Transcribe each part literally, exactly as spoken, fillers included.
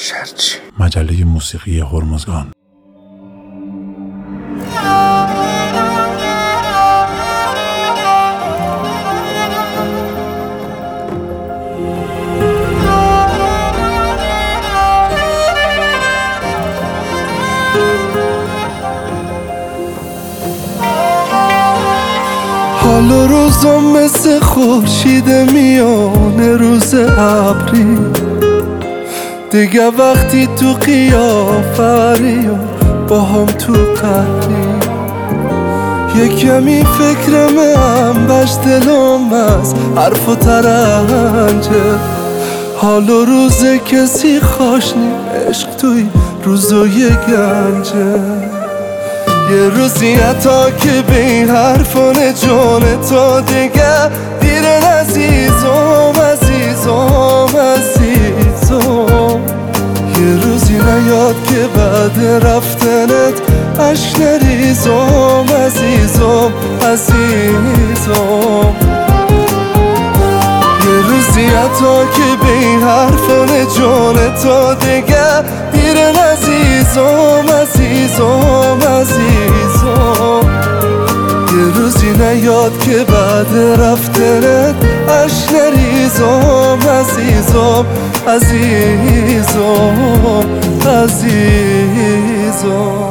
شرچی. مجله موسیقی هرمزگان. حال و روزم مثل خورشید میانه روز ابری، دیگه وقتی تو قیافری و با هم تو قهری، یه کمی فکرم انبش دلم از حرف و ترنجه. حال و روز کسی خواشنی عشق توی روزای گنجه. یه روزی حتی که به این حرفان جان تا دیگه دیرن عزیزم عزیزم عزیزم. یه روزی نیاد که بعد رفتنت عشق نریزم عزیزم عزیزم. یه روزی حتی که به این حرفان جان تا دیگه دیرن عزیزم عزیزم عزیزم. یه روزی نیاد که بعد رفتنت عشق نریزم عزیزم عزیزم عزیزم.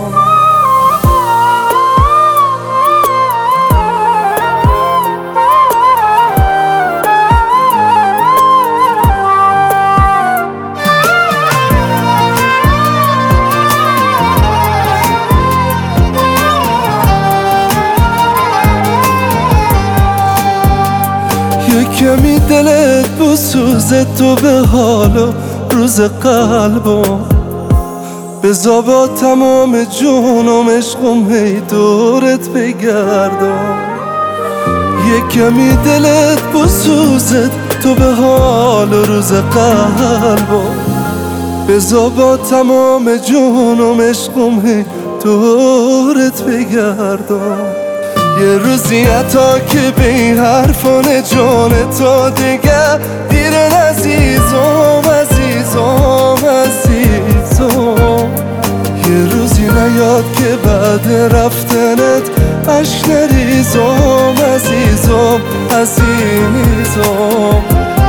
کمی دلت بسوزه تو به حال و روز قلبم، بذار با تمام جونم عشقم هی دورت بگردم. یه کمی دلت بسوزه تو به حال و روز قلبم، بذار با تمام جونم عشقم هی دورت بگردم. یه روزی حتی که به این حرفان جان تا دیگه دیرن عزیزم عزیزم عزیزم. یه روزی نیاد که بعد رفتنت عشق نریزم عزیزم عزیزم.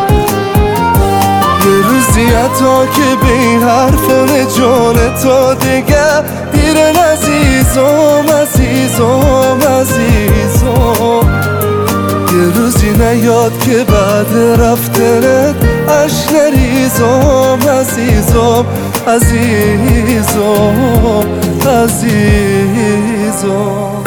یه روزی حتی که به این حرفان جان تا دیگه دیرن عزیزم عزیزم عزیزم. یه روزی نیاد که بعد رفتنت عشق نریزم عزیزم عزیزم عزیزم.